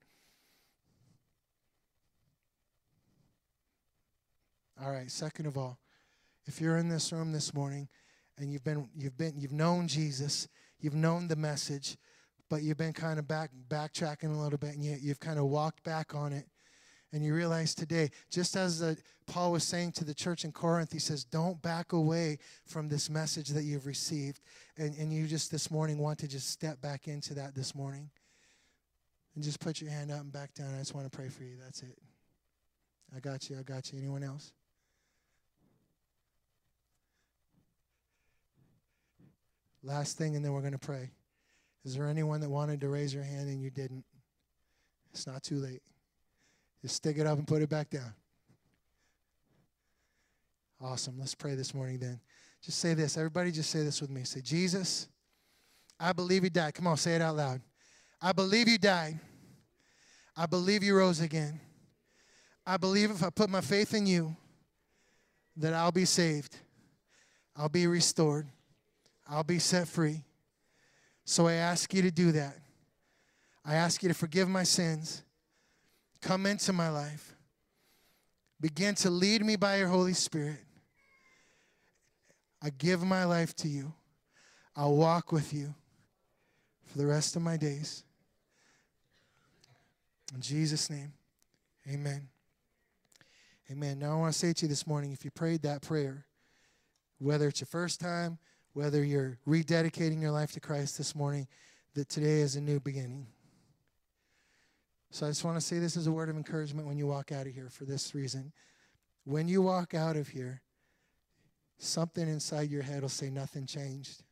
All right, second of all, if you're in this room this morning and you've been you've been you've known Jesus, you've known the message, but you've been kind of back backtracking a little bit, and you, you've kind of walked back on it, and you realize today, just as uh, Paul was saying to the church in Corinth, he says, don't back away from this message that you've received. And, and you just this morning want to just step back into that this morning. And just put your hand up and back down. I just want to pray for you. That's it. I got you. I got you. Anyone else? Last thing, and then we're going to pray. Is there anyone that wanted to raise your hand and you didn't? It's not too late. Just stick it up and put it back down. Awesome. Let's pray this morning then. Just say this. Everybody just say this with me. Say, Jesus, I believe you died. Come on, say it out loud. I believe you died. I believe you rose again. I believe if I put my faith in you, that I'll be saved. I'll be restored. I'll be set free. So I ask you to do that. I ask you to forgive my sins. Come into my life. Begin to lead me by your Holy Spirit. I give my life to you. I'll walk with you for the rest of my days. In Jesus' name, amen. Amen. Now I want to say to you this morning, if you prayed that prayer, whether it's your first time, whether you're rededicating your life to Christ this morning, that today is a new beginning. So I just want to say this as a word of encouragement when you walk out of here for this reason. When you walk out of here, something inside your head will say nothing changed.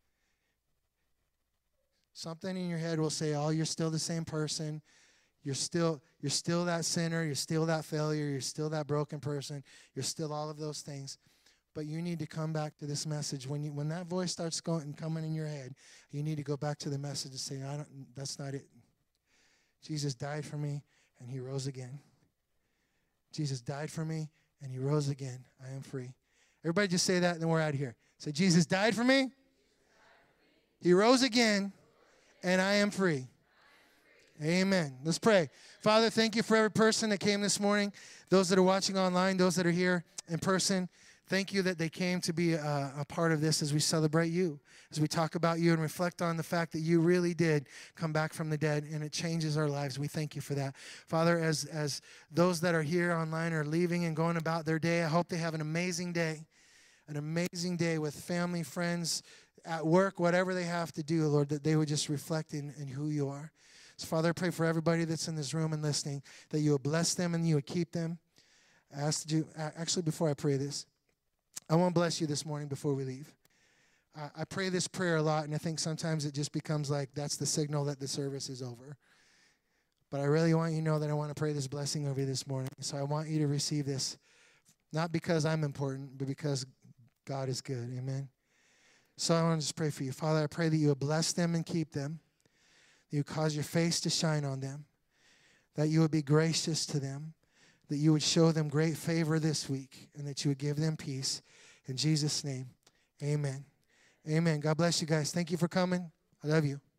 Something in your head will say, oh, you're still the same person. You're still, you're still that sinner. You're still that failure. You're still that broken person. You're still all of those things. But you need to come back to this message. When you, when that voice starts going and coming in your head, you need to go back to the message and say, I don't, that's not it. Jesus died for me, and he rose again. Jesus died for me, and he rose again. I am free. Everybody just say that, and then we're out of here. Say, Jesus died for me. He rose again, and I am free. Amen. Let's pray. Father, thank you for every person that came this morning, those that are watching online, those that are here in person. Thank you that they came to be a, a part of this as we celebrate you, as we talk about you and reflect on the fact that you really did come back from the dead, and it changes our lives. We thank you for that. Father, as, as those that are here online are leaving and going about their day, I hope they have an amazing day, an amazing day with family, friends, at work, whatever they have to do, Lord, that they would just reflect in, in who you are. So, Father, I pray for everybody that's in this room and listening, that you would bless them and you would keep them. I asked you, actually, before I pray this, I want to bless you this morning before we leave. I, I pray this prayer a lot, and I think sometimes it just becomes like that's the signal that the service is over. But I really want you to know that I want to pray this blessing over you this morning. So I want you to receive this, not because I'm important, but because God is good. Amen. So I want to just pray for you. Father, I pray that you would bless them and keep them, that you would cause your face to shine on them, that you would be gracious to them, that you would show them great favor this week, and that you would give them peace. In Jesus' name, amen. Amen. God bless you guys. Thank you for coming. I love you.